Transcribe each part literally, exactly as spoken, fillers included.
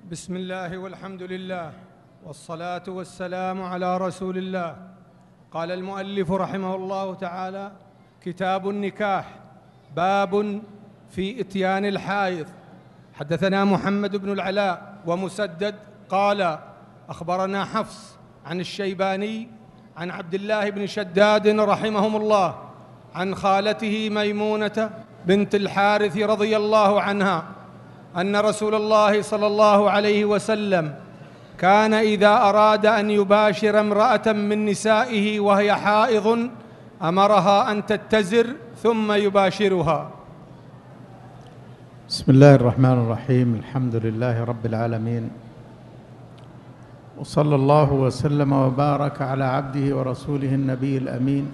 بسم الله والحمد لله والصلاة والسلام على رسول الله. قال المؤلف رحمه الله تعالى: كتاب النكاح، باب في إتيان الحائض. حدثنا محمد بن العلاء ومسدد قال: أخبرنا حفص عن الشيباني عن عبد الله بن شداد رحمهم الله عن خالته ميمونة بنت الحارث رضي الله عنها أن رسول الله صلى الله عليه وسلم كان إذا أراد أن يباشر امرأة من نسائه وهي حائض أمرها أن تتزر ثم يباشرها. بسم الله الرحمن الرحيم. الحمد لله رب العالمين، وصلى الله وسلم وبارك على عبده ورسوله النبي الأمين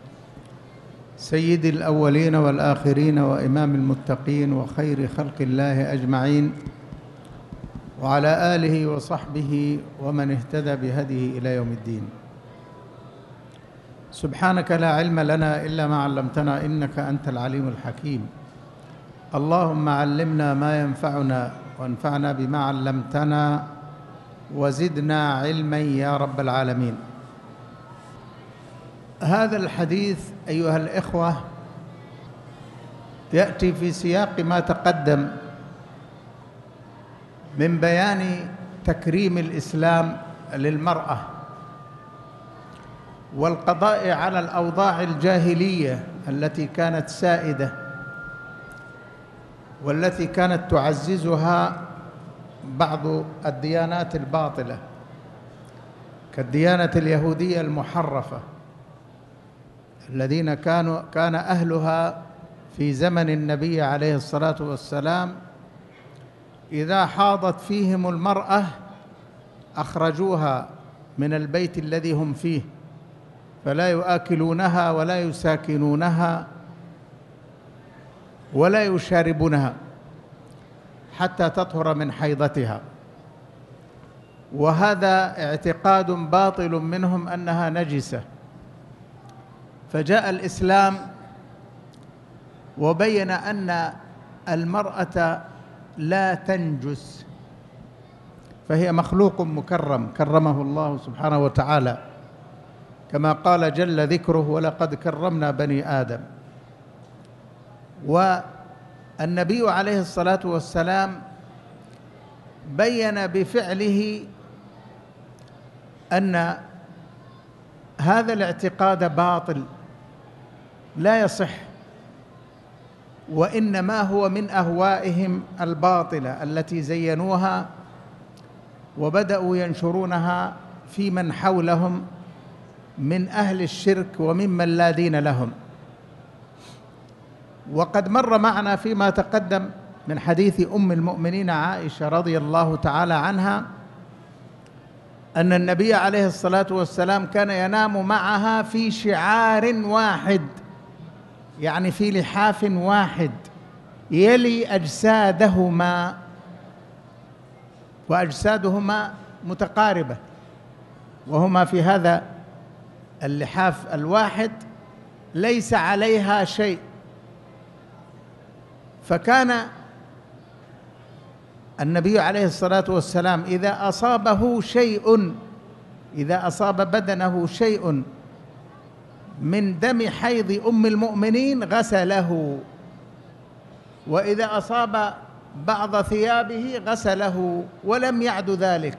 سيد الأولين والآخرين وإمام المتقين وخير خلق الله أجمعين، وعلى آله وصحبه ومن اهتدى بهديه إلى يوم الدين. سبحانك لا علم لنا إلا ما علمتنا إنك أنت العليم الحكيم. اللهم علمنا ما ينفعنا وانفعنا بما علمتنا وزدنا علما يا رب العالمين. هذا الحديث أيها الإخوة يأتي في سياق ما تقدم من بيان تكريم الإسلام للمرأة والقضاء على الأوضاع الجاهلية التي كانت سائدة والتي كانت تعززها بعض الديانات الباطلة كالديانة اليهودية المحرفة، الذين كانوا كان أهلها في زمن النبي عليه الصلاة والسلام إذا حاضت فيهم المرأة أخرجوها من البيت الذي هم فيه، فلا يؤكلونها ولا يساكنونها ولا يشاربونها حتى تطهر من حيضتها. وهذا اعتقاد باطل منهم أنها نجسة. فجاء الإسلام وبين أن المرأة لا تنجس، فهي مخلوق مكرم كرمه الله سبحانه وتعالى، كما قال جل ذكره: ولقد كرمنا بني آدم. والنبي عليه الصلاة والسلام بين بفعله أن هذا الاعتقاد باطل لا يصح، وإنما هو من أهوائهم الباطلة التي زينوها وبدأوا ينشرونها في من حولهم من أهل الشرك وممن لا دين لهم. وقد مر معنا فيما تقدم من حديث أم المؤمنين عائشة رضي الله تعالى عنها أن النبي عليه الصلاة والسلام كان ينام معها في شعار واحد، يعني في لحاف واحد يلي أجسادهما، وأجسادهما متقاربة، وهما في هذا اللحاف الواحد ليس عليها شيء. فكان النبي عليه الصلاة والسلام إذا أصابه شيء إذا أصاب بدنه شيء من دم حيض أم المؤمنين غسله، وإذا أصاب بعض ثيابه غسله، ولم يعد ذلك،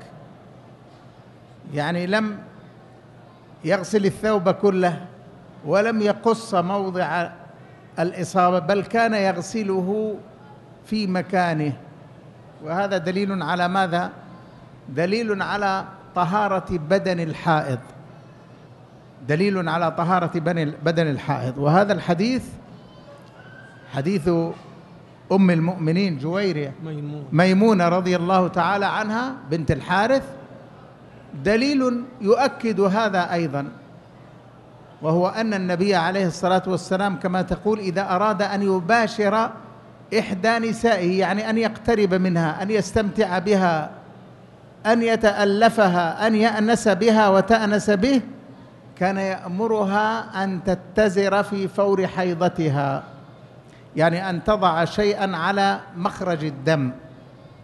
يعني لم يغسل الثوب كله ولم يقص موضع الإصابة، بل كان يغسله في مكانه. وهذا دليل على ماذا؟ دليل على طهارة بدن الحائض، دليل على طهارة بدن الحائض. وهذا الحديث حديث أم المؤمنين جويرية ميمونة رضي الله تعالى عنها بنت الحارث دليل يؤكد هذا أيضا، وهو أن النبي عليه الصلاة والسلام كما تقول إذا أراد أن يباشر إحدى نسائه، يعني أن يقترب منها، أن يستمتع بها، أن يتألفها، أن يأنس بها وتأنس به، كان يأمرها أن تتزر في فور حيضتها، يعني أن تضع شيئا على مخرج الدم،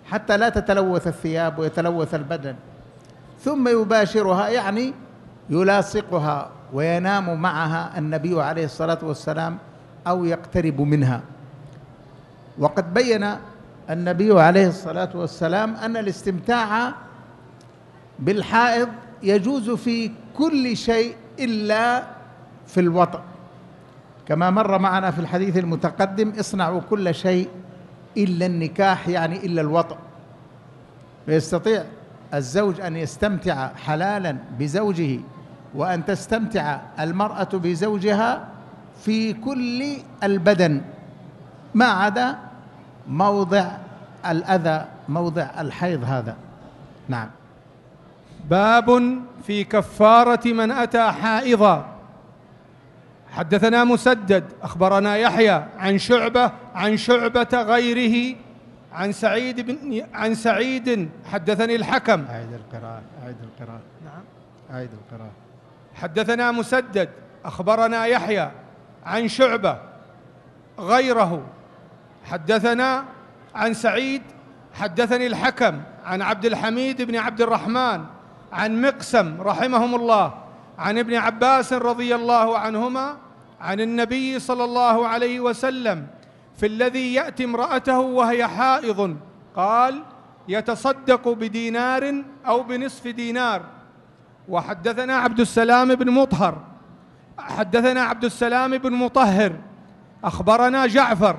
حتى لا تتلوث الثياب ويتلوث البدن، ثم يباشرها يعني يلاصقها وينام معها النبي عليه الصلاة والسلام أو يقترب منها. وقد بين النبي عليه الصلاة والسلام أن الاستمتاع بالحائض يجوز في كل شيء إلا في الوطء، كما مر معنا في الحديث المتقدم: اصنعوا كل شيء إلا النكاح، يعني إلا الوطء. فيستطيع الزوج أن يستمتع حلالا بزوجه وأن تستمتع المرأة بزوجها في كل البدن ما عدا موضع الأذى، موضع الحيض هذا. نعم. باب في كفارة من أتى حائضا. حدثنا مسدد أخبرنا يحيى عن شعبة عن شعبة غيره عن سعيد بن عن سعيد حدثني الحكم. أعيد القراءة أعيد القراءة نعم أعيد القراءة. حدثنا مسدد أخبرنا يحيى عن شعبة غيره حدثنا عن سعيد حدثني الحكم عن عبد الحميد بن عبد الرحمن عن مقسم رحمهم الله عن ابن عباس رضي الله عنهما عن النبي صلى الله عليه وسلم في الذي يأتي امرأته وهي حائض قال: يتصدق بدينار أو بنصف دينار. وحدثنا عبد السلام بن مطهر حدثنا عبد السلام بن مطهر أخبرنا جعفر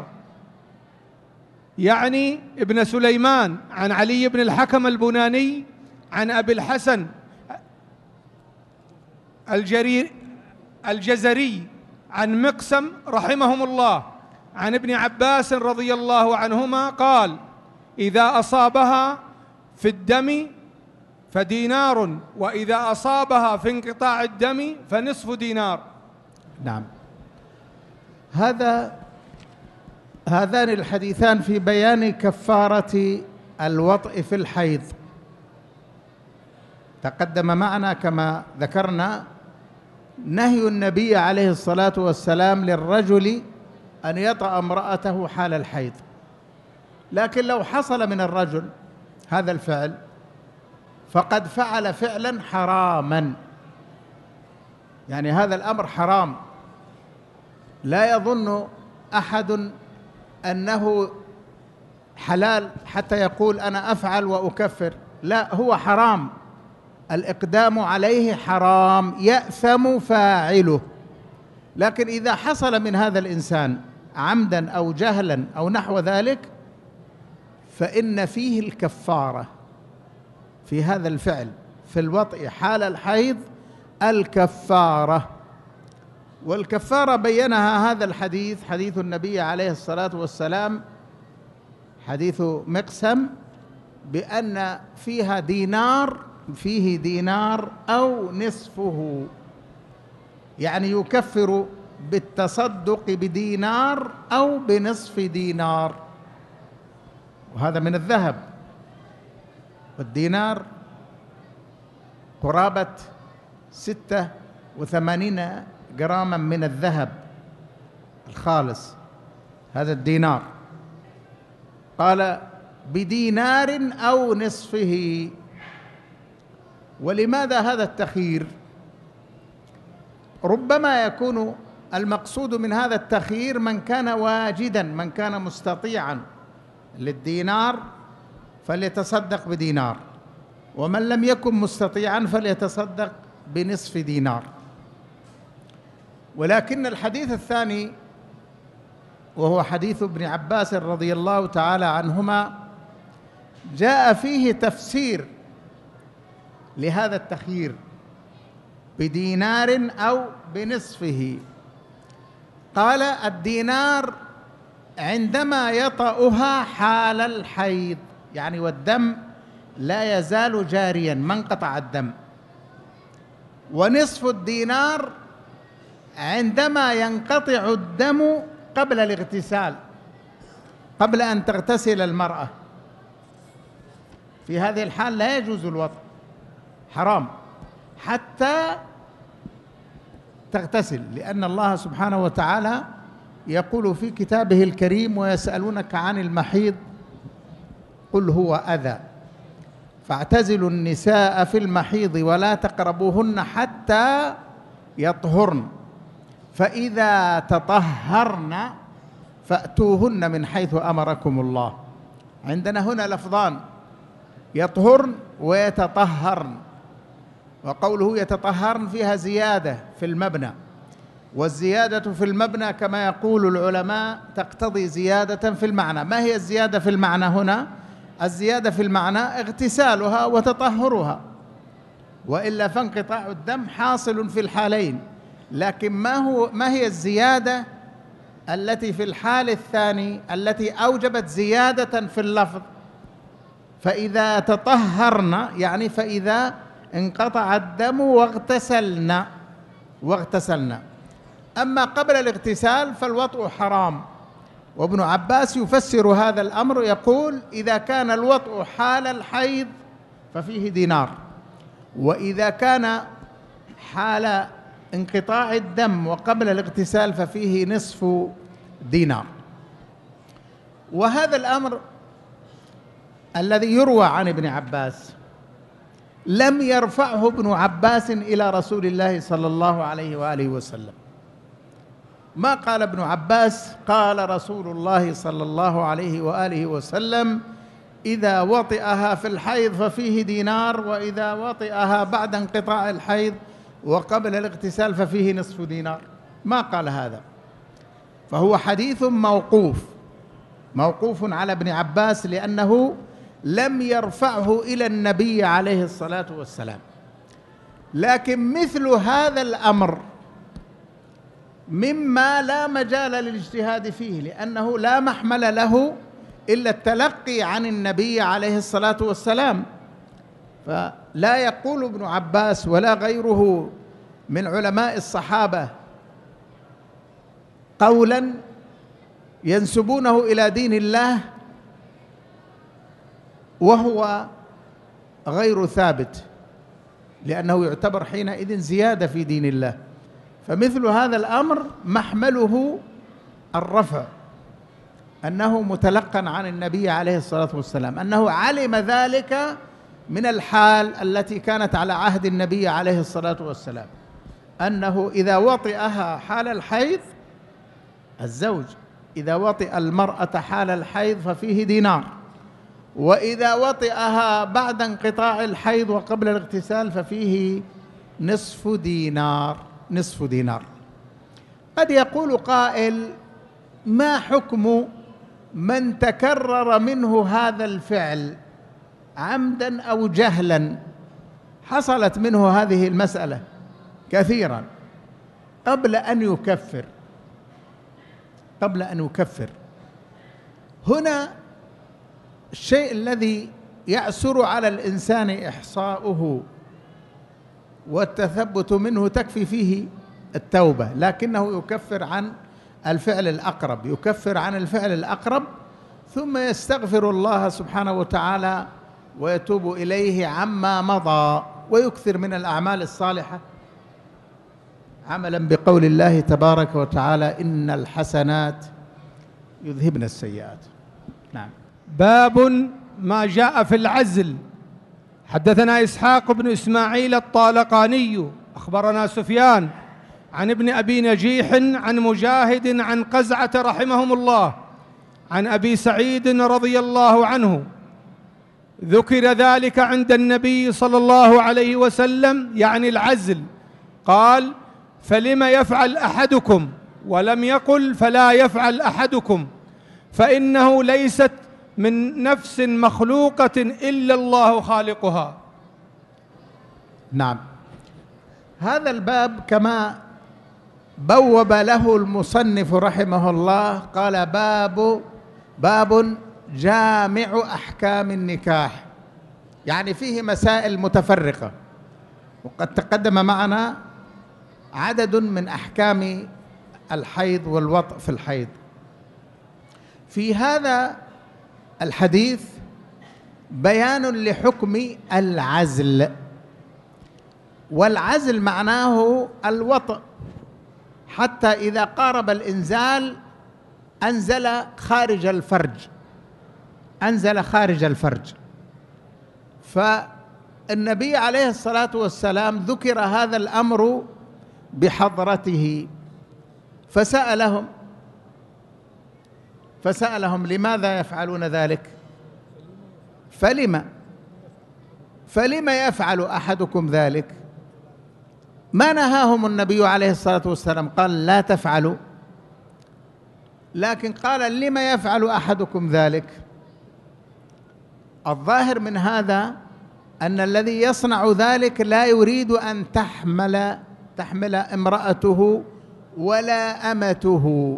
يعني ابن سليمان عن علي بن الحكم البناني عن أبي الحسن الجرير الجزري عن مقسم رحمهم الله عن ابن عباس رضي الله عنهما قال: إذا أصابها في الدم فدينار، وإذا أصابها في انقطاع الدم فنصف دينار. نعم. هذا هذان الحديثان في بيان كفارة الوطء في الحيض. تقدم معنا كما ذكرنا نهي النبي عليه الصلاة والسلام للرجل أن يطأ امرأته حال الحيض، لكن لو حصل من الرجل هذا الفعل فقد فعل فعلا حراما، يعني هذا الأمر حرام. لا يظن أحد أنه حلال حتى يقول أنا أفعل وأكفر، لا، هو حرام، الإقدام عليه حرام، يأثم فاعله. لكن إذا حصل من هذا الإنسان عمدا أو جهلا أو نحو ذلك فإن فيه الكفارة في هذا الفعل، في الوطء حال الحيض الكفارة. والكفارة بينها هذا الحديث، حديث النبي عليه الصلاة والسلام، حديث مقسم، بأن فيها دينار، فيه دينار أو نصفه، يعني يكفر بالتصدق بدينار أو بنصف دينار، وهذا من الذهب، والدينار قرابة ستة وثمانين جراما من الذهب الخالص، هذا الدينار. قال بدينار أو نصفه. ولماذا هذا التخيير؟ ربما يكون المقصود من هذا التخيير من كان واجدا، من كان مستطيعا للدينار فليتصدق بدينار، ومن لم يكن مستطيعا فليتصدق بنصف دينار. ولكن الحديث الثاني وهو حديث ابن عباس رضي الله تعالى عنهما جاء فيه تفسير لهذا التخيير بدينار أو بنصفه. قال الدينار عندما يطأها حال الحيض، يعني والدم لا يزال جاريا ما انقطع الدم، ونصف الدينار عندما ينقطع الدم قبل الاغتسال، قبل أن تغتسل المرأة، في هذه الحال لا يجوز الوطء، حرام حتى تغتسل، لأن الله سبحانه وتعالى يقول في كتابه الكريم: ويسألونك عن المحيض قل هو أذى فاعتزلوا النساء في المحيض ولا تقربوهن حتى يطهرن فإذا تطهرن فأتوهن من حيث أمركم الله. عندنا هنا لفظان، يطهرن ويتطهرن، وقوله يتطهرن فيها زيادة في المبنى، والزيادة في المبنى كما يقول العلماء تقتضي زيادة في المعنى. ما هي الزيادة في المعنى هنا؟ الزيادة في المعنى اغتسالها وتطهرها، وإلا فانقطاع الدم حاصل في الحالين. لكن ما هو ما هي الزيادة التي في الحال الثاني التي أوجبت زيادة في اللفظ؟ فإذا تطهرن يعني فإذا انقطع الدم واغتسلن واغتسلن. أما قبل الاغتسال فالوطء حرام، وابن عباس يفسر هذا الأمر يقول إذا كان الوطء حال الحيض ففيه دينار، وإذا كان حال انقطاع الدم وقبل الاغتسال ففيه نصف دينار. وهذا الأمر الذي يروى عن ابن عباس لم يرفعه ابن عباس إلى رسول الله صلى الله عليه وآله وسلم. ما قال ابن عباس قال رسول الله صلى الله عليه وآله وسلم إذا وطئها في الحيض ففيه دينار، وإذا وطئها بعد انقطاع الحيض وقبل الاغتسال ففيه نصف دينار. ما قال هذا، فهو حديث موقوف موقوف على ابن عباس لأنه لم يرفعه إلى النبي عليه الصلاة والسلام. لكن مثل هذا الأمر مما لا مجال للاجتهاد فيه، لأنه لا محمل له إلا التلقي عن النبي عليه الصلاة والسلام. فلا يقول ابن عباس ولا غيره من علماء الصحابة قولا ينسبونه إلى دين الله وهو غير ثابت، لأنه يعتبر حينئذ زيادة في دين الله. فمثل هذا الأمر محمله الرفع، أنه متلقى عن النبي عليه الصلاة والسلام، أنه علم ذلك من الحال التي كانت على عهد النبي عليه الصلاة والسلام، أنه إذا وطئها حال الحيض الزوج إذا وطئ المرأة حال الحيض ففيه دينار، وإذا وطئها بعد انقطاع الحيض وقبل الاغتسال ففيه نصف دينار نصف دينار. قد يقول قائل ما حكم من تكرر منه هذا الفعل عمدا أو جهلا؟ حصلت منه هذه المسألة كثيرا قبل أن يكفر قبل أن يكفر هنا الشيء الذي يعسر على الإنسان إحصاؤه والتثبت منه تكفي فيه التوبة، لكنه يكفر عن الفعل الأقرب يكفر عن الفعل الأقرب ثم يستغفر الله سبحانه وتعالى ويتوب إليه عما مضى ويكثر من الأعمال الصالحة، عملا بقول الله تبارك وتعالى إن الحسنات يذهبن السيئات. نعم. باب ما جاء في العزل. حدثنا إسحاق بن إسماعيل الطالقاني أخبرنا سفيان عن ابن أبي نجيح عن مجاهد عن قزعة رحمهم الله عن أبي سعيد رضي الله عنه ذكر ذلك عند النبي صلى الله عليه وسلم يعني العزل، قال فلم يفعل أحدكم، ولم يقل فلا يفعل أحدكم، فإنه ليست من نفس مخلوقة إلا الله خالقها. نعم. هذا الباب كما بوب له المصنف رحمه الله قال باب باب جامع أحكام النكاح، يعني فيه مسائل متفرقة، وقد تقدم معنا عدد من أحكام الحيض والوطء في الحيض. في هذا الحديث بيان لحكم العزل، والعزل معناه الوطء، حتى إذا قارب الإنزال أنزل خارج الفرج أنزل خارج الفرج. فالنبي عليه الصلاة والسلام ذكر هذا الأمر بحضرته فسألهم فسألهم لماذا يفعلون ذلك؟ فلما فلما يفعل أحدكم ذلك؟ ما نهاهم النبي عليه الصلاة والسلام، قال لا تفعلوا، لكن قال لما يفعل أحدكم ذلك؟ الظاهر من هذا أن الذي يصنع ذلك لا يريد أن تحمل تحمل امرأته ولا أمته.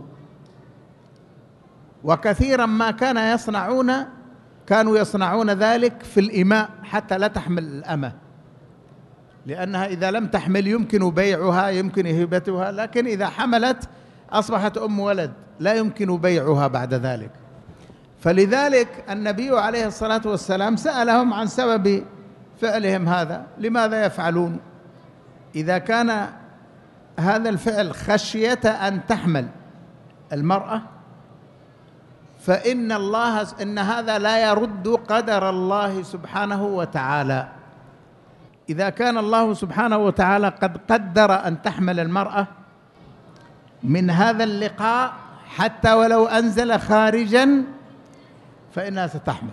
وكثيرا ما كان يصنعون كانوا يصنعون ذلك في الإماء حتى لا تحمل الأمة، لأنها إذا لم تحمل يمكن بيعها، يمكن هبتها، لكن إذا حملت أصبحت أم ولد لا يمكن بيعها بعد ذلك. فلذلك النبي عليه الصلاة والسلام سألهم عن سبب فعلهم هذا، لماذا يفعلون؟ إذا كان هذا الفعل خشية أن تحمل المرأة فإن الله إن هذا لا يرد قدر الله سبحانه وتعالى. إذا كان الله سبحانه وتعالى قد قدر أن تحمل المرأة من هذا اللقاء حتى ولو أنزل خارجا فإنها ستحمل.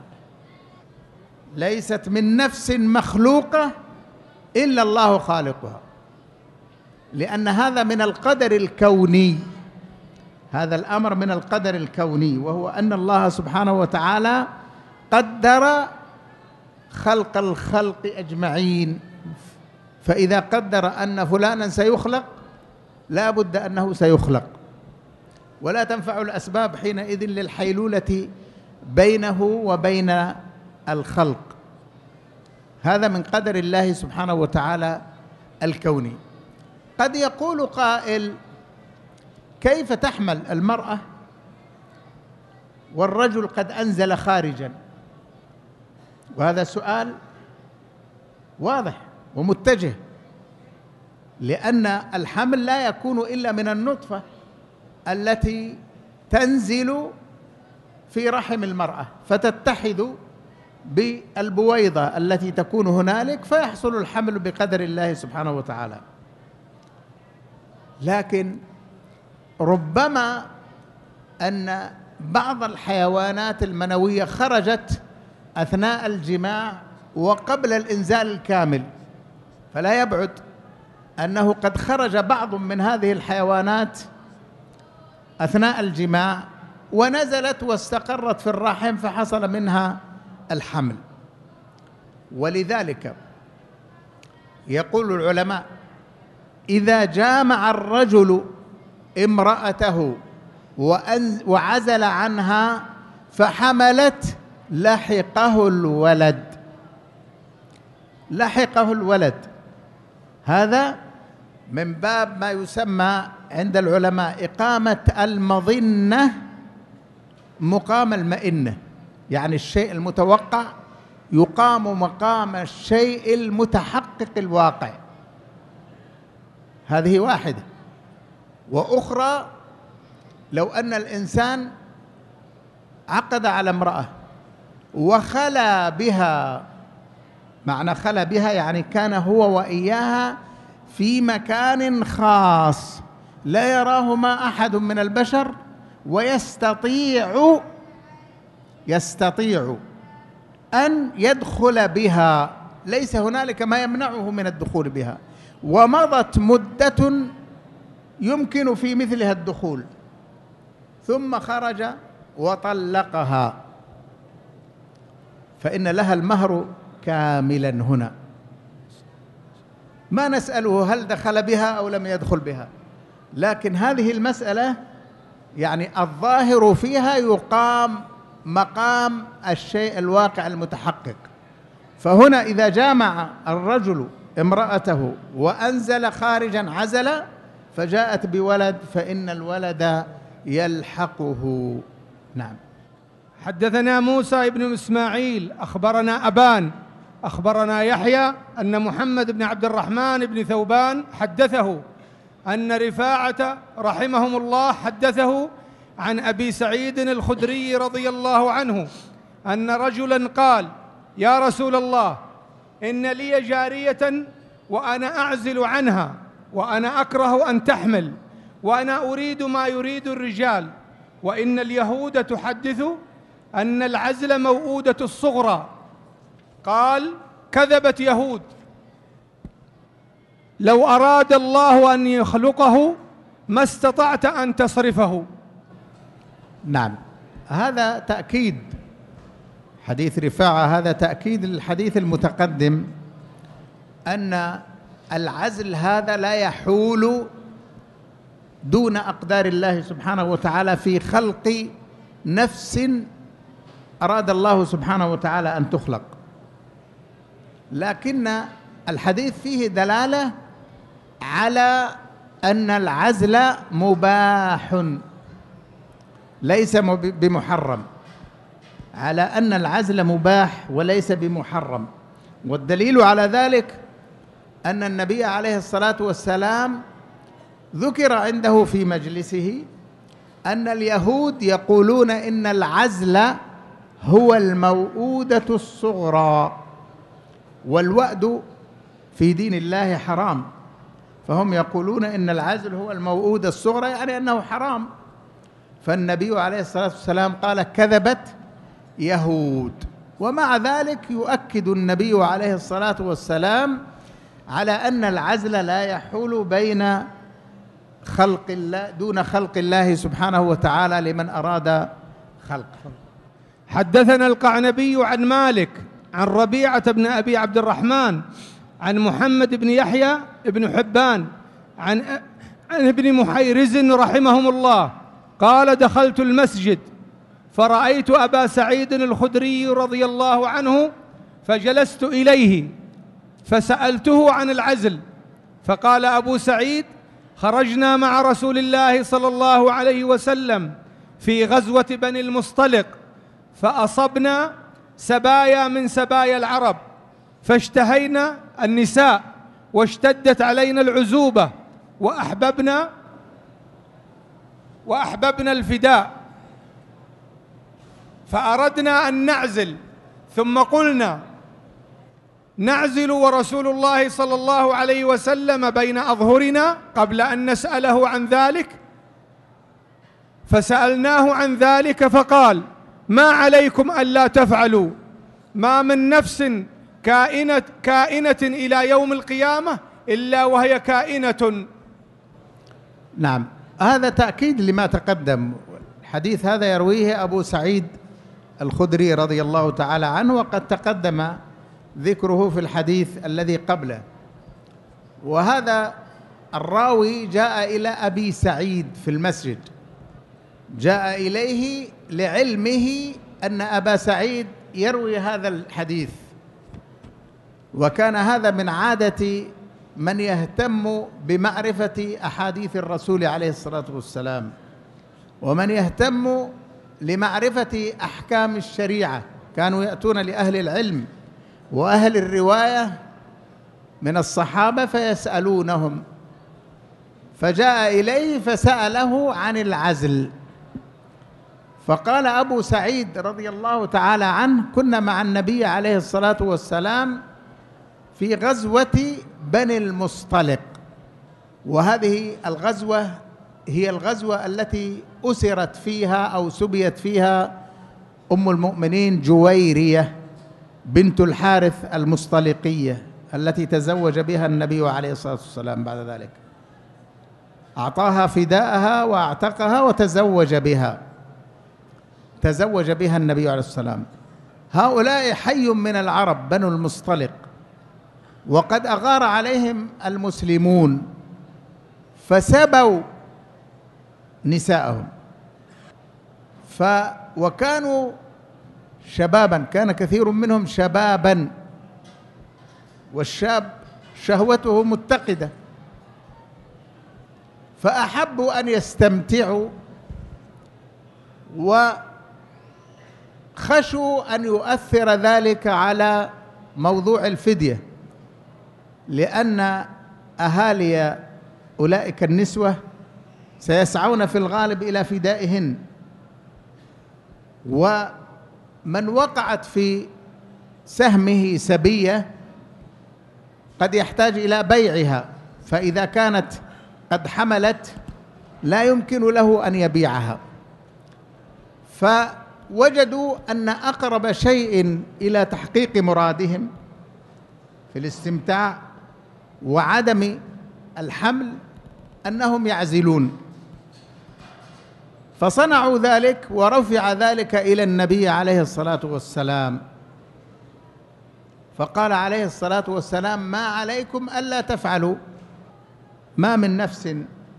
ليست من نفس مخلوقة إلا الله خالقها، لأن هذا من القدر الكوني، هذا الأمر من القدر الكوني، وهو أن الله سبحانه وتعالى قدر خلق الخلق أجمعين. فإذا قدر أن فلانا سيخلق لا بد أنه سيخلق، ولا تنفع الأسباب حينئذ للحيلولة بينه وبين الخلق. هذا من قدر الله سبحانه وتعالى الكوني. قد يقول قائل: كيف تحمل المرأة والرجل قد أنزل خارجا؟ وهذا سؤال واضح ومتجه، لأن الحمل لا يكون إلا من النطفة التي تنزل في رحم المرأة فتتحد بالبويضة التي تكون هنالك فيحصل الحمل بقدر الله سبحانه وتعالى. لكن ربما أن بعض الحيوانات المنوية خرجت أثناء الجماع وقبل الإنزال الكامل، فلا يبعد أنه قد خرج بعض من هذه الحيوانات أثناء الجماع ونزلت واستقرت في الرحم فحصل منها الحمل. ولذلك يقول العلماء: إذا جامع الرجل امرأته وعزل عنها فحملت لحقه الولد، لحقه الولد. هذا من باب ما يسمى عند العلماء إقامة المظنة مقام المئنة، يعني الشيء المتوقع يقام مقام الشيء المتحقق الواقع. هذه واحدة. وأخرى: لو أن الإنسان عقد على امرأة وخلى بها، معنى خلى بها يعني كان هو وإياها في مكان خاص لا يراهما أحد من البشر، ويستطيع يستطيع أن يدخل بها، ليس هنالك ما يمنعه من الدخول بها، ومضت مدة يمكن في مثلها الدخول، ثم خرج وطلقها، فإن لها المهر كاملا. هنا ما نسأله هل دخل بها أو لم يدخل بها، لكن هذه المسألة يعني الظاهر فيها يقام مقام الشيء الواقع المتحقق. فهنا إذا جامع الرجل امرأته وأنزل خارجا عزل فجاءت بولد فإن الولد يلحقه. نعم. حدثنا موسى بن إسماعيل أخبرنا أبان أخبرنا يحيى أن محمد بن عبد الرحمن بن ثوبان حدثه أن رفاعة رحمهم الله حدثه عن أبي سعيد الخدري رضي الله عنه أن رجلا قال: يا رسول الله، إن لي جارية وأنا أعزل عنها، وأنا أكره أن تحمل، وأنا أريد ما يريد الرجال، وإن اليهود تحدث أن العزل موؤودة الصغرى. قال: كذبت يهود، لو أراد الله أن يخلقه ما استطعت أن تصرفه. نعم، هذا تأكيد حديث رفاعة، هذا تأكيد للحديث المتقدم أن العزل هذا لا يحول دون أقدار الله سبحانه وتعالى في خلق نفس أراد الله سبحانه وتعالى أن تخلق، لكن الحديث فيه دلالة على أن العزل مباح ليس بمحرم، على أن العزل مباح وليس بمحرم. والدليل على ذلك أن النبي عليه الصلاة والسلام ذكر عنده في مجلسه أن اليهود يقولون إن العزل هو الموؤودة الصغرى، والوأد في دين الله حرام، فهم يقولون إن العزل هو الموؤودة الصغرى، يعني أنه حرام. فالنبي عليه الصلاة والسلام قال: كذبت يهود. ومع ذلك يؤكد النبي عليه الصلاة والسلام على أن العزل لا يحول بين خلق الله دون خلق الله سبحانه وتعالى لمن أراد خلقه. حدثنا القعنبي عن مالك عن ربيعة بن أبي عبد الرحمن عن محمد بن يحيى بن حبان عن عن ابن محيرز رحمهم الله قال: دخلت المسجد فرأيت أبا سعيد الخدري رضي الله عنه، فجلست إليه فسألته عن العزل، فقال أبو سعيد: خرجنا مع رسول الله صلى الله عليه وسلم في غزوة بني المصطلق، فأصبنا سبايا من سبايا العرب، فاشتهينا النساء واشتدت علينا العزوبة، وأحببنا وأحببنا الفداء، فأردنا أن نعزل، ثم قلنا: نعزل ورسول الله صلى الله عليه وسلم بين أظهرنا قبل أن نسأله عن ذلك، فسألناه عن ذلك فقال: ما عليكم ألا تفعلوا، ما من نفس كائنة, كائنة إلى يوم القيامة إلا وهي كائنة. نعم، هذا تأكيد لما تقدم. الحديث هذا يرويه أبو سعيد الخدري رضي الله تعالى عنه، وقد تقدم ذكره في الحديث الذي قبله. وهذا الراوي جاء إلى أبي سعيد في المسجد، جاء إليه لعلمه أن أبا سعيد يروي هذا الحديث، وكان هذا من عادة من يهتم بمعرفة أحاديث الرسول عليه الصلاة والسلام، ومن يهتم لمعرفة أحكام الشريعة. كانوا يأتون لأهل العلم وأهل الرواية من الصحابة فيسألونهم، فجاء إليه فسأله عن العزل، فقال أبو سعيد رضي الله تعالى عنه: كنا مع النبي عليه الصلاة والسلام في غزوة بني المصطلق، وهذه الغزوة هي الغزوة التي أسرت فيها أو سبيت فيها أم المؤمنين جويرية بنت الحارث المصطلقية، التي تزوج بها النبي عليه الصلاة والسلام بعد ذلك، أعطاها فداءها وأعتقها وتزوج بها تزوج بها النبي عليه الصلاة والسلام. هؤلاء حي من العرب بنو المصطلق، وقد أغار عليهم المسلمون فسبوا نساءهم، ف وكانوا شبابا، كان كثير منهم شبابا، والشاب شهوته متقدة، فأحبوا أن يستمتعوا وخشوا أن يؤثر ذلك على موضوع الفدية، لأن أهالي أولئك النسوة سيسعون في الغالب إلى فدائهن، من وقعت في سهمه سبية قد يحتاج إلى بيعها، فإذا كانت قد حملت لا يمكن له أن يبيعها، فوجدوا أن أقرب شيء إلى تحقيق مرادهم في الاستمتاع وعدم الحمل أنهم يعزلون، فصنعوا ذلك ورفع ذلك إلى النبي عليه الصلاة والسلام، فقال عليه الصلاة والسلام: ما عليكم ألا تفعلوا، ما من نفس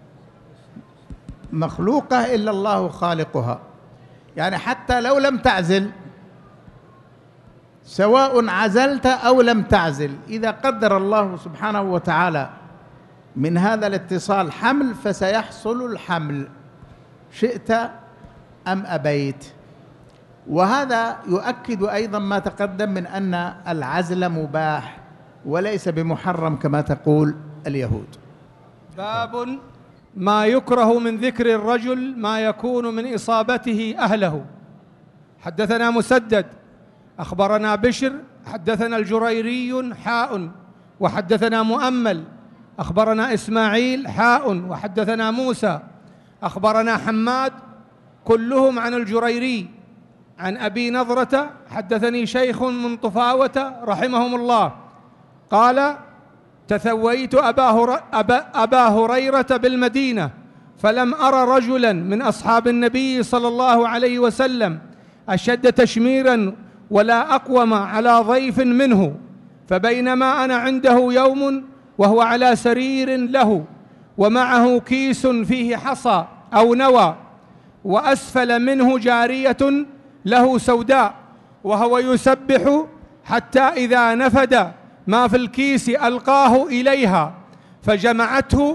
مخلوقة إلا الله خالقها، يعني حتى لو لم تعزل، سواء عزلت أو لم تعزل، إذا قدر الله سبحانه وتعالى من هذا الاتصال حمل فسيحصل الحمل شئت أم أبيت. وهذا يؤكد أيضا ما تقدم من أن العزل مباح وليس بمحرم كما تقول اليهود. باب ما يكره من ذكر الرجل ما يكون من إصابته أهله. حدثنا مسدد أخبرنا بشر حدثنا الجريري حاء وحدثنا مؤمل أخبرنا إسماعيل حاء وحدثنا موسى أخبرنا حماد كلهم عن الجريري عن أبي نضرة حدثني شيخ من طفاوة رحمهم الله قال: تثويت أبا, هر... أبا... أبا هريرة بالمدينة فلم أر رجلا من أصحاب النبي صلى الله عليه وسلم أشد تشميرا ولا أقوم على ضيف منه، فبينما أنا عنده يوم وهو على سرير له ومعه كيس فيه حصى أو نوى، وأسفل منه جارية له سوداء وهو يسبح حتى إذا نفد ما في الكيس ألقاه إليها فجمعته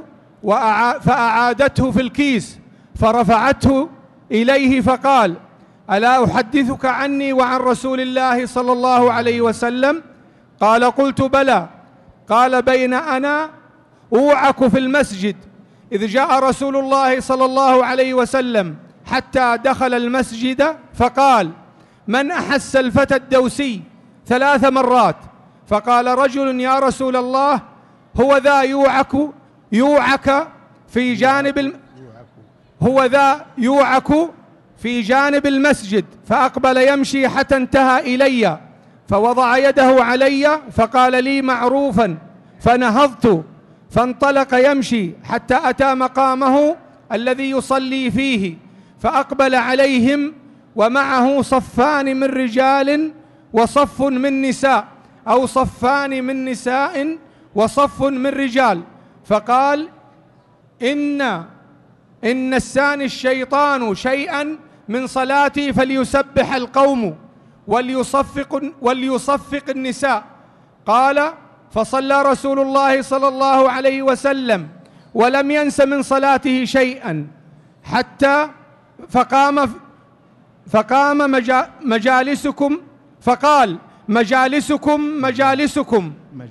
فأعادته في الكيس فرفعته إليه فقال: ألا أحدثك عني وعن رسول الله صلى الله عليه وسلم؟ قال: قلت بلى. قال: بين أنا أوعك في المسجد إذ جاء رسول الله صلى الله عليه وسلم حتى دخل المسجد فقال: من أحس الفتى الدوسي ثلاث مرات، فقال رجل: يا رسول الله هو ذا يوعك يوعك في جانب الم... هو ذا يوعك في جانب المسجد، فأقبل يمشي حتى انتهى إلي فوضع يده علي فقال لي معروفا، فنهضت فانطلق يمشي حتى أتى مقامه الذي يصلي فيه، فأقبل عليهم ومعه صفان من رجال وصف من نساء أو صفان من نساء وصف من رجال، فقال: إن إن الساني الشيطان شيئا من صلاتي فليسبح القوم وليصفق, وليصفق النساء. قال: فصلى رسول الله صلى الله عليه وسلم ولم ينس من صلاته شيئا حتى فقام فقام مجالسكم فقال: مجالسكم مجالسكم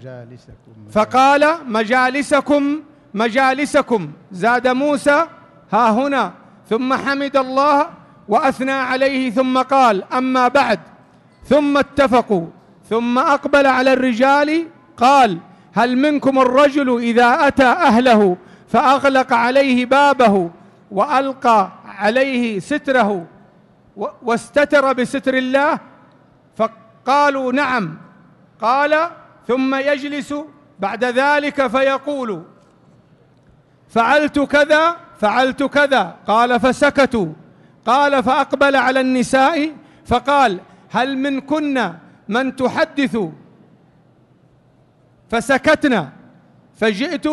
فقال: مجالسكم مجالسكم. زاد موسى: ها هنا. ثم حمد الله وأثنى عليه ثم قال: أما بعد. ثم اتفقوا ثم أقبل على الرجال قال: هل منكم الرجل إذا أتى أهله فأغلق عليه بابه وألقى عليه ستره واستتر بستر الله؟ فقالوا: نعم. قال: ثم يجلس بعد ذلك فيقول: فعلت كذا فعلت كذا. قال: فسكتوا. قال: فأقبل على النساء فقال: هل منكن من تحدث؟ فسكتنا. فجئت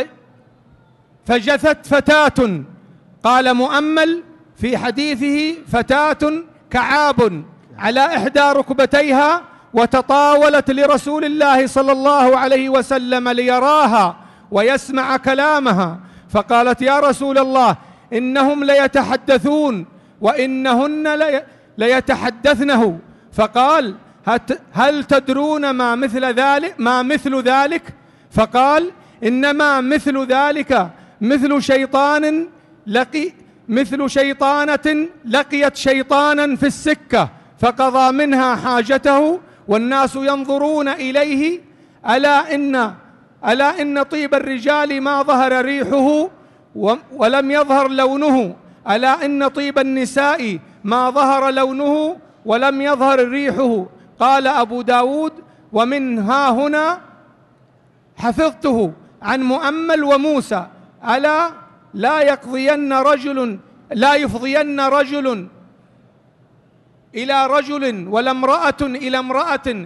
فجثت فتاة. قال مؤمل في حديثه: فتاة كعاب على إحدى ركبتيها وتطاولت لرسول الله صلى الله عليه وسلم ليراها ويسمع كلامها، فقالت: يا رسول الله إنهم ليتحدثون وإنهن ليتحدثنه. فقال: هل تدرون ما مثل ذلك ما مثل ذلك؟ فقال: إنما مثل ذلك مثل شيطان لقي مثل شيطانة لقيت شيطانا في السكة فقضى منها حاجته والناس ينظرون إليه. ألا إن ألا إن طيب الرجال ما ظهر ريحه ولم يظهر لونه، ألا إن طيب النساء ما ظهر لونه ولم يظهر ريحه. قال أبو داود: ومن ها هنا حفظته عن مؤمل وموسى: ألا لا يقضين رجل لا يفضين رجل إلى رجل ولا امرأة إلى امرأة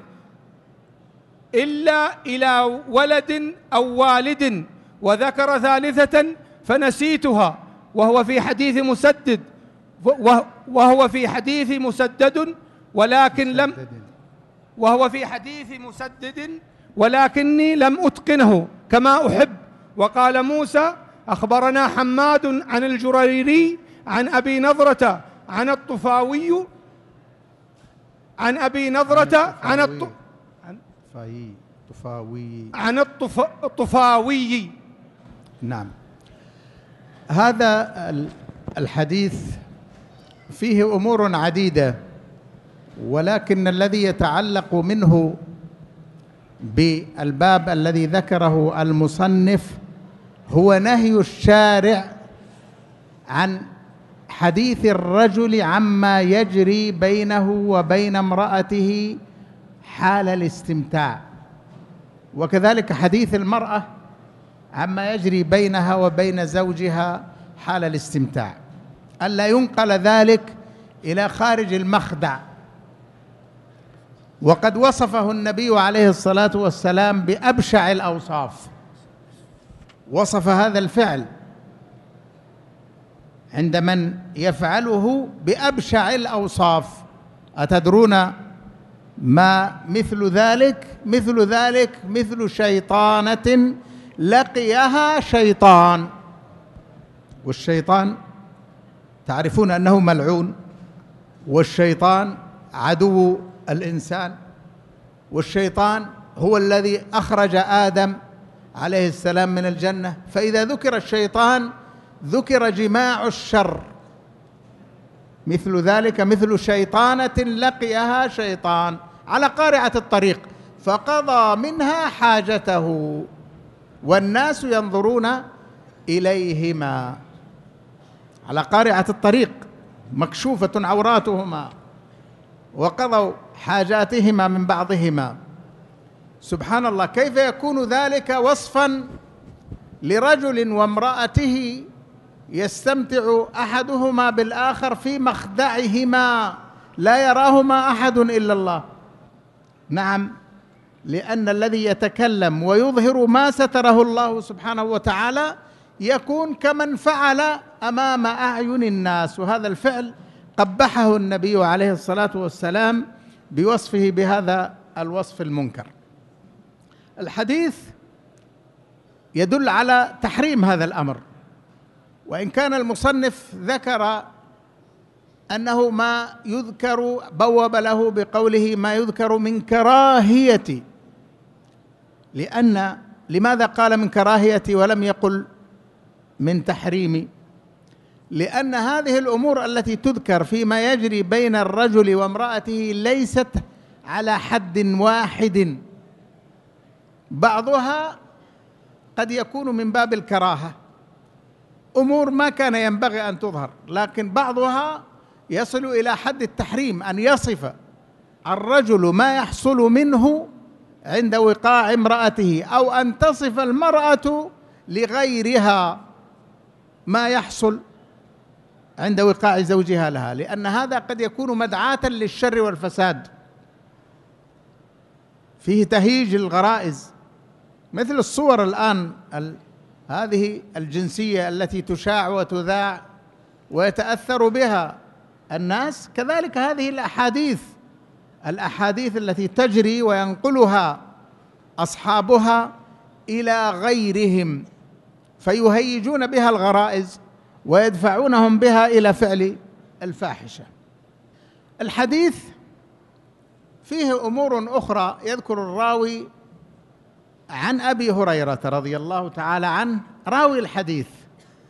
إلا إلى ولد أو والد، وذكر ثالثة فنسيتها، وهو في حديث مسدد وهو في حديث مسدد ولكن لم وهو في حديث مسدد ولكني لم أتقنه كما أحب. وقال موسى: أخبرنا حماد عن الجريري عن أبي نضرة عن الطفاوي عن أبي نضرة عن الط... طفاوي عن الطف... الطفاوي. نعم. هذا الحديث فيه أمور عديدة، ولكن الذي يتعلق منه بالباب الذي ذكره المصنف هو نهي الشارع عن حديث الرجل عما يجري بينه وبين امرأته حال الاستمتاع، وكذلك حديث المرأة عما يجري بينها وبين زوجها حال الاستمتاع، ألا ينقل ذلك إلى خارج المخدع. وقد وصفه النبي عليه الصلاة والسلام بأبشع الأوصاف، وصف هذا الفعل عند من يفعله بأبشع الأوصاف. أتدرون ما مثل ذلك؟ مثل ذلك مثل شيطانة لقيها شيطان، والشيطان تعرفون أنه ملعون، والشيطان عدو الإنسان، والشيطان هو الذي أخرج آدم عليه السلام من الجنة. فإذا ذكر الشيطان ذكر جماع الشر، مثل ذلك مثل شيطانة لقيها شيطان على قارعة الطريق فقضى منها حاجته والناس ينظرون إليهما، على قارعة الطريق مكشوفة عوراتهما وقضوا حاجاتهما من بعضهما. سبحان الله، كيف يكون ذلك وصفا لرجل وامرأته يستمتع أحدهما بالآخر في مخدعهما لا يراهما أحد إلا الله؟ نعم، لأن الذي يتكلم ويظهر ما ستره الله سبحانه وتعالى يكون كمن فعل أمام أعين الناس، وهذا الفعل قبحه النبي عليه الصلاة والسلام بوصفه بهذا الوصف المنكر. الحديث يدل على تحريم هذا الأمر، وإن كان المصنف ذكر أنه ما يذكر بوب له بقوله ما يذكر من كراهية، لأن لماذا قال من كراهية ولم يقل من تحريم؟ لأن هذه الأمور التي تذكر فيما يجري بين الرجل وامرأته ليست على حد واحد، بعضها قد يكون من باب الكراهة، أمور ما كان ينبغي أن تظهر، لكن بعضها يصل إلى حد التحريم، أن يصف الرجل ما يحصل منه عند وقاع امرأته، أو أن تصف المرأة لغيرها ما يحصل عند وقاع زوجها لها، لأن هذا قد يكون مدعاة للشر والفساد، فيه تهيج الغرائز، مثل الصور الآن هذه الجنسية التي تشاع وتذاع ويتأثر بها الناس، كذلك هذه الأحاديث الأحاديث التي تجري وينقلها أصحابها إلى غيرهم فيهيجون بها الغرائز ويدفعونهم بها إلى فعل الفاحشة. الحديث فيه أمور أخرى. يذكر الراوي عن أبي هريرة رضي الله تعالى عنه، راوي الحديث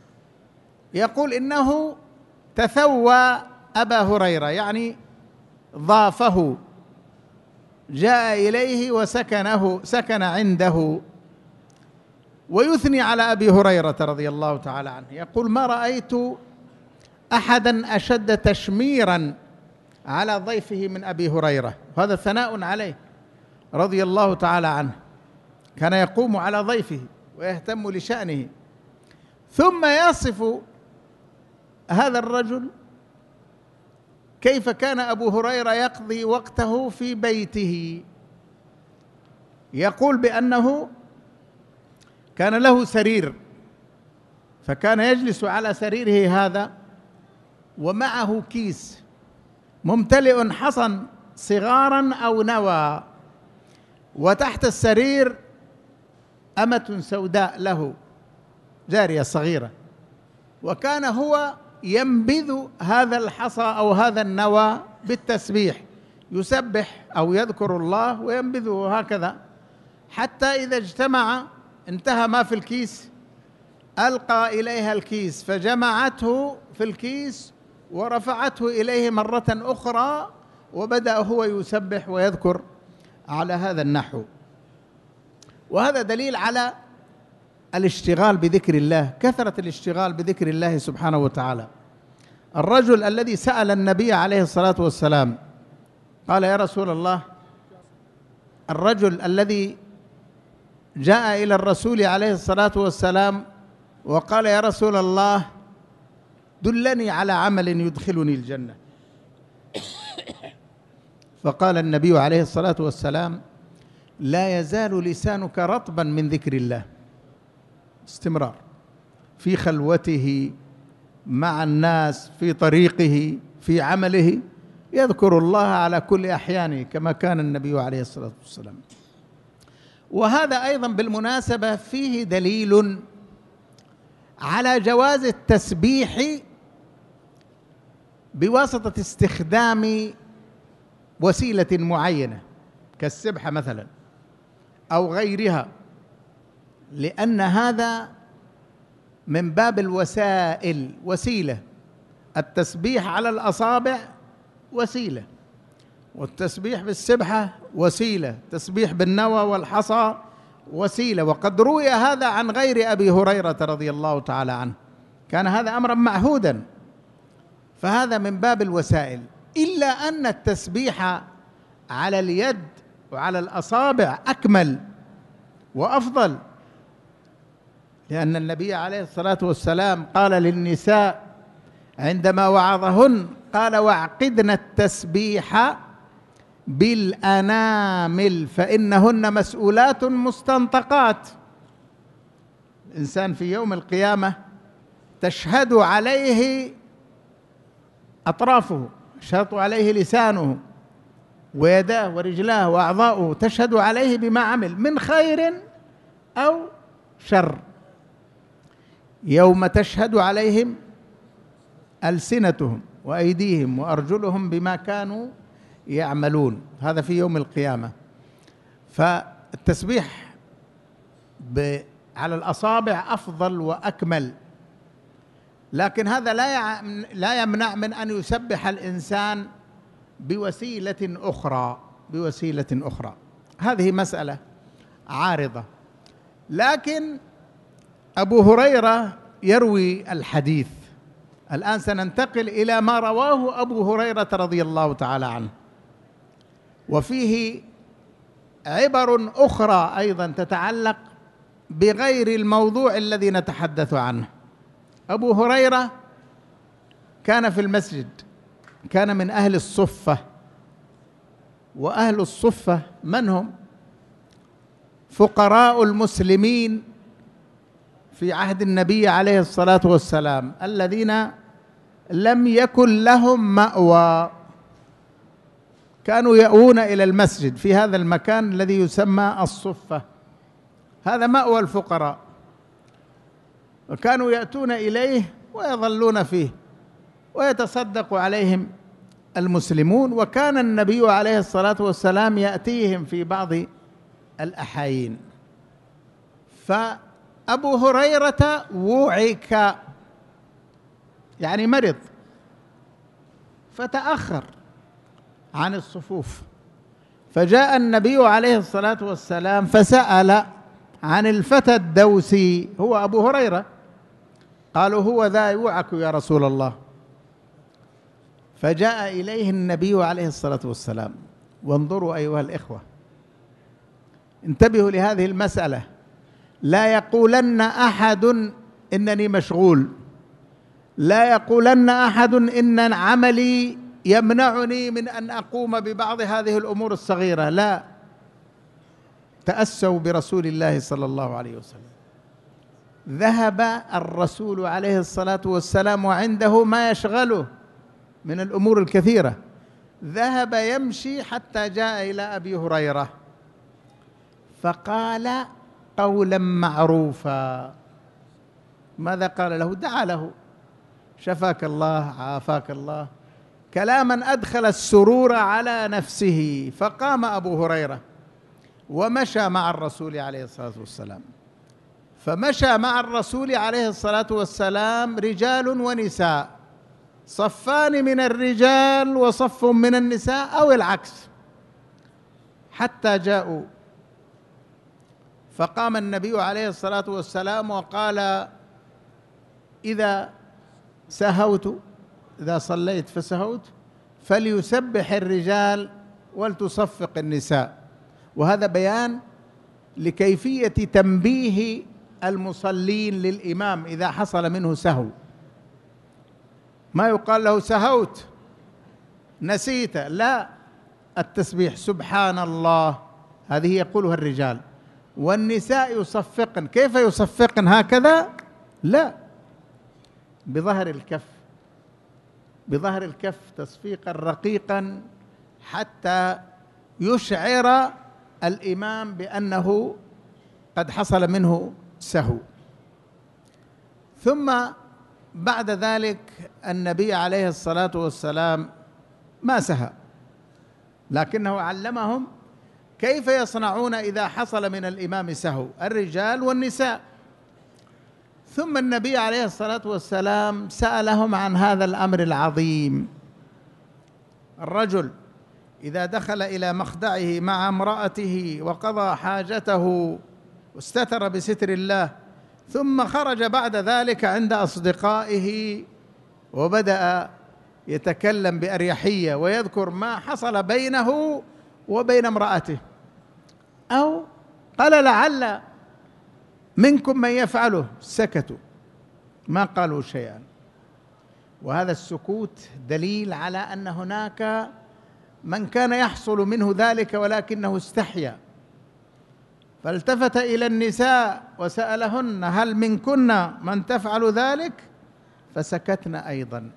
يقول إنه تثوى أبا هريرة، يعني ضافه، جاء إليه وسكنه سكن عنده، ويثني على أبي هريرة رضي الله تعالى عنه، يقول: ما رأيت أحدا أشد تشميرا على ضيفه من أبي هريرة. هذا ثناء عليه رضي الله تعالى عنه، كان يقوم على ضيفه ويهتم لشأنه. ثم يصف هذا الرجل كيف كان أبو هريرة يقضي وقته في بيته. يقول بأنه كان له سرير، فكان يجلس على سريره هذا ومعه كيس ممتلئ حصى صغارا أو نوى، وتحت السرير أمة سوداء له، جارية صغيرة، وكان هو ينبذ هذا الحصى أو هذا النوى بالتسبيح، يسبح أو يذكر الله وينبذه هكذا، حتى إذا اجتمع انتهى ما في الكيس ألقى إليها الكيس فجمعته في الكيس ورفعته إليه مرة أخرى، وبدأ هو يسبح ويذكر على هذا النحو. وهذا دليل على الاشتغال بذكر الله، كثرة الاشتغال بذكر الله سبحانه وتعالى. الرجل الذي سأل النبي عليه الصلاة والسلام قال: يا رسول الله، الرجل الذي جاء إلى الرسول عليه الصلاة والسلام وقال: يا رسول الله، دلني على عمل يدخلني الجنة. فقال النبي عليه الصلاة والسلام: لا يزال لسانك رطبا من ذكر الله، استمرار في خلوته مع الناس، في طريقه، في عمله، يذكر الله على كل أحيانه كما كان النبي عليه الصلاة والسلام. وهذا أيضا بالمناسبة فيه دليل على جواز التسبيح بواسطة استخدام وسيلة معينة كالسبحة مثلا أو غيرها، لأن هذا من باب الوسائل، وسيلة. التسبيح على الأصابع وسيلة، والتسبيح بالسبحة وسيلة، التسبيح بالنوى والحصى وسيلة. وقد روي هذا عن غير أبي هريرة رضي الله تعالى عنه، كان هذا أمرا معهودا، فهذا من باب الوسائل. إلا أن التسبيح على اليد وعلى الأصابع أكمل وأفضل، لأن النبي عليه الصلاة والسلام قال للنساء عندما وعظهن، قال: واعقدن التسبيح بالأنامل فإنهن مسؤولات مستنطقات. الإنسان في يوم القيامة تشهد عليه أطرافه، يشهد عليه لسانه ويداه ورجلاه وأعضاؤه، تشهد عليه بما عمل من خير أو شر. يوم تشهد عليهم ألسنتهم وأيديهم وأرجلهم بما كانوا يعملون، هذا في يوم القيامة. فالتسبيح على الأصابع أفضل وأكمل، لكن هذا لا لا يمنع من أن يسبح الإنسان بوسيلة أخرى بوسيلة أخرى هذه مسألة عارضة. لكن أبو هريرة يروي الحديث. الآن سننتقل إلى ما رواه أبو هريرة رضي الله تعالى عنه، وفيه عبر أخرى أيضا تتعلق بغير الموضوع الذي نتحدث عنه. أبو هريرة كان في المسجد، كان من أهل الصفة. وأهل الصفة من هم؟ فقراء المسلمين في عهد النبي عليه الصلاة والسلام، الذين لم يكن لهم مأوى، كانوا يأوون إلى المسجد في هذا المكان الذي يسمى الصفة، هذا مأوى الفقراء، وكانوا يأتون إليه ويظلون فيه ويتصدق عليهم المسلمون. وكان النبي عليه الصلاة والسلام يأتيهم في بعض الأحايين. فأبو هريرة وعك، يعني مرض، فتأخر عن الصفوف. فجاء النبي عليه الصلاة والسلام فسأل عن الفتى الدوسي، هو أبو هريرة. قالوا هو ذا يوعك يا رسول الله. فجاء إليه النبي عليه الصلاة والسلام. وانظروا أيها الإخوة، انتبهوا لهذه المسألة، لا يقولن أحد إنني مشغول، لا يقولن أحد إن عملي يمنعني من أن أقوم ببعض هذه الأمور الصغيرة، لا، تأسوا برسول الله صلى الله عليه وسلم. ذهب الرسول عليه الصلاة والسلام وعنده ما يشغله من الأمور الكثيرة، ذهب يمشي حتى جاء إلى أبي هريرة فقال قولا معروفا. ماذا قال له؟ دعا له، شفاك الله، عافاك الله، كلاما أدخل السرور على نفسه. فقام أبو هريرة ومشى مع الرسول عليه الصلاة والسلام. فمشى مع الرسول عليه الصلاة والسلام رجال ونساء، صفان من الرجال وصف من النساء أو العكس، حتى جاءوا. فقام النبي عليه الصلاة والسلام وقال: إذا سهوت، إذا صليت فسهوت، فليسبح الرجال ولتصفق النساء. وهذا بيان لكيفية تنبيه المصلين للإمام إذا حصل منه سهو. ما يقال له سهوت، نسيت، لا، التسبيح سبحان الله هذه يقولها الرجال، والنساء يصفقن. كيف يصفقن؟ هكذا؟ لا، بظهر الكف، بظهر الكف تصفيقا رقيقا حتى يشعر الإمام بأنه قد حصل منه سهو. ثم بعد ذلك النبي عليه الصلاة والسلام ما سهى، لكنه علمهم كيف يصنعون إذا حصل من الإمام سهو، الرجال والنساء. ثم النبي عليه الصلاة والسلام سألهم عن هذا الأمر العظيم. الرجل إذا دخل إلى مخدعه مع امرأته وقضى حاجته واستتر بستر الله، ثم خرج بعد ذلك عند أصدقائه وبدأ يتكلم بأريحية ويذكر ما حصل بينه وبين امرأته، أو قال لعل منكم من يفعله، سكتوا ما قالوا شيئا. وهذا السكوت دليل على أن هناك من كان يحصل منه ذلك ولكنه استحيا، فالتفت إلى النساء وسألهن: هل منكن من تفعل ذلك؟ فسكتن أيضا.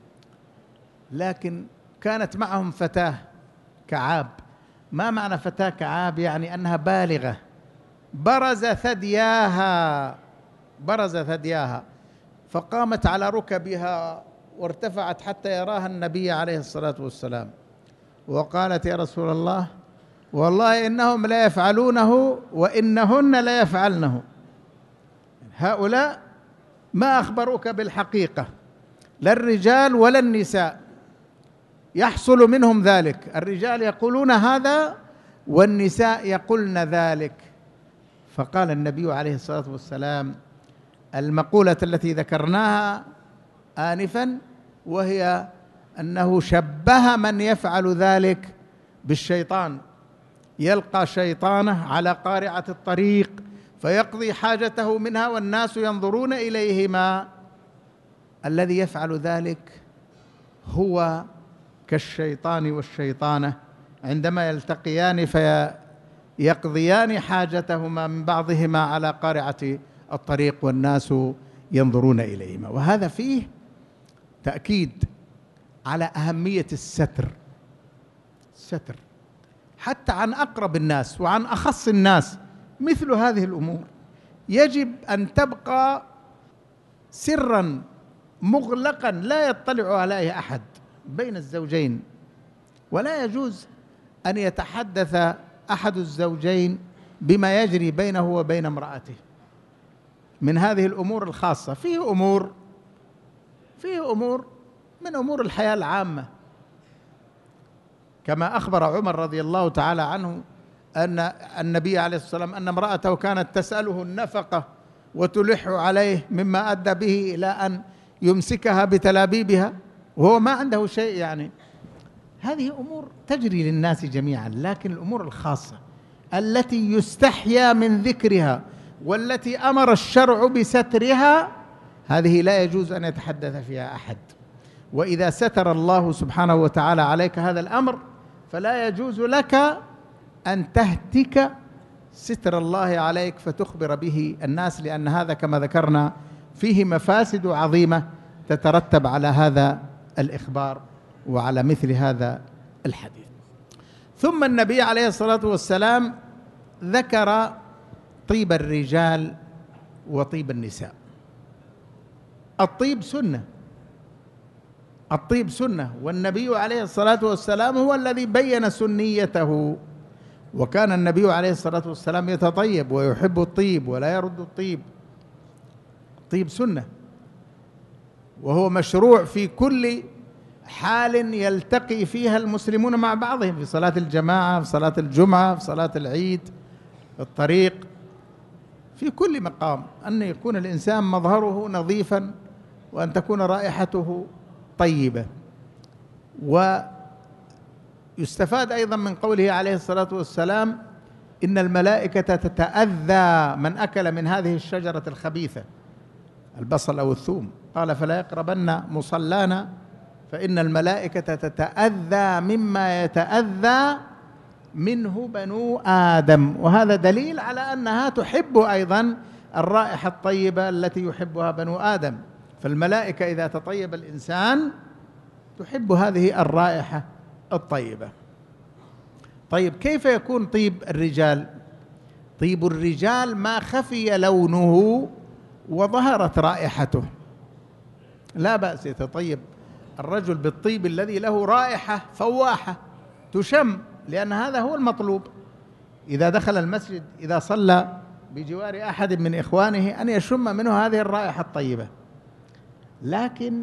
لكن كانت معهم فتاة كعاب. ما معنى فتاة كعاب؟ يعني أنها بالغة، برز ثدياها، برز ثدياها، فقامت على ركبها وارتفعت حتى يراها النبي عليه الصلاة والسلام، وقالت: يا رسول الله، والله إنهم لا يفعلونه وإنهن لا يفعلنه. هؤلاء ما أخبروك بالحقيقة، لا الرجال ولا النساء يحصل منهم ذلك، الرجال يقولون هذا والنساء يقولن ذلك. فقال النبي عليه الصلاة والسلام المقولة التي ذكرناها آنفا، وهي أنه شبه من يفعل ذلك بالشيطان، يلقى شيطانه على قارعة الطريق فيقضي حاجته منها والناس ينظرون إليهما. الذي يفعل ذلك هو كالشيطان والشيطانة عندما يلتقيان فيقضيان حاجتهما من بعضهما على قارعة الطريق والناس ينظرون إليهما. وهذا فيه تأكيد على أهمية الستر، الستر حتى عن أقرب الناس وعن أخص الناس. مثل هذه الأمور يجب أن تبقى سرا مغلقا لا يطلع عليه أحد بين الزوجين، ولا يجوز أن يتحدث أحد الزوجين بما يجري بينه وبين امرأته من هذه الأمور الخاصة. فيه أمور فيه أمور من أمور الحياة العامة، كما أخبر عمر رضي الله تعالى عنه أن النبي عليه الصلاة والسلام أن امرأته كانت تسأله النفقة وتلح عليه، مما أدى به إلى أن يمسكها بتلابيبها وهو ما عنده شيء. يعني هذه أمور تجري للناس جميعا، لكن الأمور الخاصة التي يستحيا من ذكرها والتي أمر الشرع بسترها، هذه لا يجوز أن يتحدث فيها أحد. وإذا ستر الله سبحانه وتعالى عليك هذا الأمر فلا يجوز لك أن تهتك ستر الله عليك فتخبر به الناس، لأن هذا كما ذكرنا فيه مفاسد عظيمة تترتب على هذا الإخبار وعلى مثل هذا الحديث. ثم النبي عليه الصلاة والسلام ذكر طيب الرجال وطيب النساء. الطيب سنة، الطيب سنة، والنبي عليه الصلاة والسلام هو الذي بين سنيته، وكان النبي عليه الصلاة والسلام يتطيب ويحب الطيب ولا يرد الطيب. الطيب سنة، وهو مشروع في كل حال يلتقي فيها المسلمون مع بعضهم، في صلاة الجماعة، في صلاة الجمعة، في صلاة العيد، في الطريق، في كل مقام، أن يكون الإنسان مظهره نظيفا وأن تكون رائحته طيبة. ويستفاد أيضا من قوله عليه الصلاة والسلام إن الملائكة تتأذى من أكل من هذه الشجرة الخبيثة، البصل أو الثوم، قال فلا يقربن مصلانا فإن الملائكة تتأذى مما يتأذى منه بنو آدم. وهذا دليل على أنها تحب أيضا الرائحة الطيبة التي يحبها بنو آدم، فالملائكة إذا تطيب الإنسان تحب هذه الرائحة الطيبة. طيب كيف يكون طيب الرجال؟ طيب الرجال ما خفي لونه وظهرت رائحته، لا بأس يتطيب الرجل بالطيب الذي له رائحة فواحة تشم، لأن هذا هو المطلوب. إذا دخل المسجد إذا صلى بجوار أحد من إخوانه أن يشم منه هذه الرائحة الطيبة، لكن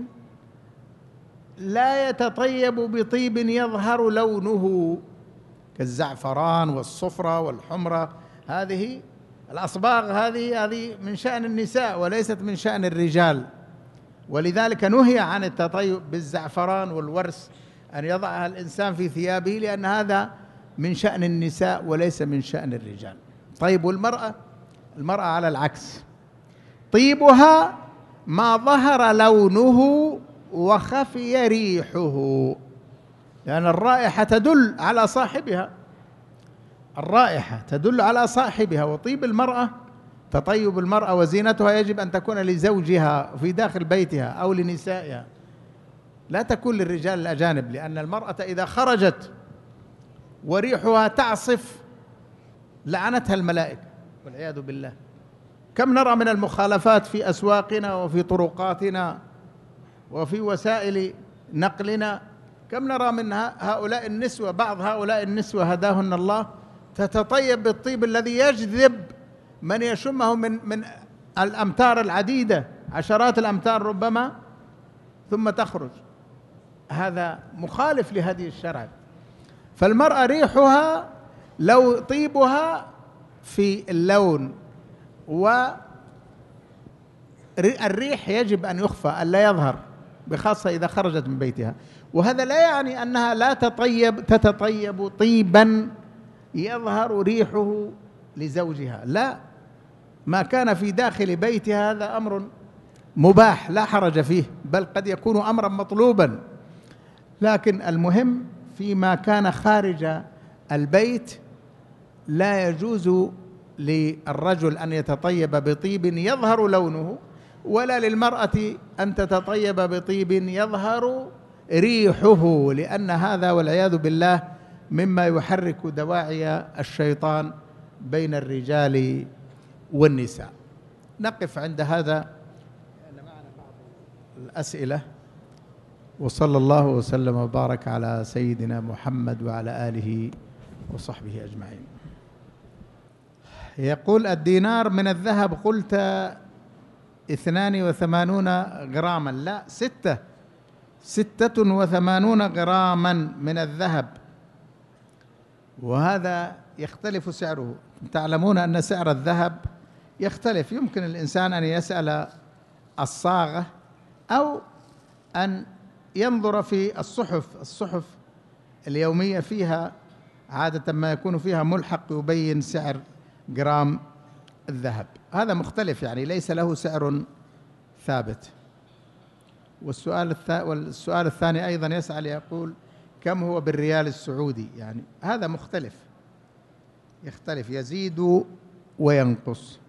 لا يتطيب بطيب يظهر لونه كالزعفران والصفرة والحمرة. هذه الأصباغ هذه هذه من شأن النساء وليست من شأن الرجال، ولذلك نهي عن التطيب بالزعفران والورس أن يضعها الإنسان في ثيابه، لأن هذا من شأن النساء وليس من شأن الرجال. طيب والمرأة؟ المرأة على العكس، طيبها ما ظهر لونه وخفي ريحه، لأن الرائحة تدل على صاحبها، الرائحة تدل على صاحبها. وطيب المرأة، تطيب المرأة وزينتها يجب أن تكون لزوجها في داخل بيتها أو لنسائها، لا تكون للرجال الأجانب، لأن المرأة إذا خرجت وريحها تعصف لعنتها الملائكة والعياذ بالله. كم نرى من المخالفات في أسواقنا وفي طرقاتنا وفي وسائل نقلنا، كم نرى من هؤلاء النسوة، بعض هؤلاء النسوة هداهن الله، تتطيب بالطيب الذي يجذب من يشمه من من الأمتار العديدة، عشرات الأمتار ربما، ثم تخرج. هذا مخالف لهدي الشرع. فالمرأة ريحها لو طيبها في اللون، والريح يجب أن يخفى ألا يظهر، بخاصة إذا خرجت من بيتها. وهذا لا يعني أنها لا تطيب تتطيب طيبا يظهر ريحه لزوجها، لا، ما كان في داخل بيتها هذا أمر مباح لا حرج فيه، بل قد يكون أمرا مطلوبا، لكن المهم فيما كان خارج البيت لا يجوز للرجل أن يتطيب بطيب يظهر لونه، ولا للمرأة أن تتطيب بطيب يظهر ريحه، لأن هذا والعياذ بالله مما يحرك دواعي الشيطان بين الرجال والنساء. نقف عند هذا، معنا بعض الأسئلة، وصلى الله وسلم وبارك على سيدنا محمد وعلى آله وصحبه أجمعين. يقول الدينار من الذهب قلت اثنان وثمانون غراما، لا، ستة ستة وثمانون غراما من الذهب وهذا يختلف سعره. تعلمون أن سعر الذهب يختلف، يمكن الإنسان أن يسأل الصاغة أو أن ينظر في الصحف الصحف اليومية، فيها عادة ما يكون فيها ملحق يبين سعر جرام الذهب. هذا مختلف، يعني ليس له سعر ثابت. والسؤال والسؤال الثاني أيضا يسأل يقول كم هو بالريال السعودي؟ يعني هذا مختلف، يختلف، يزيد وينقص.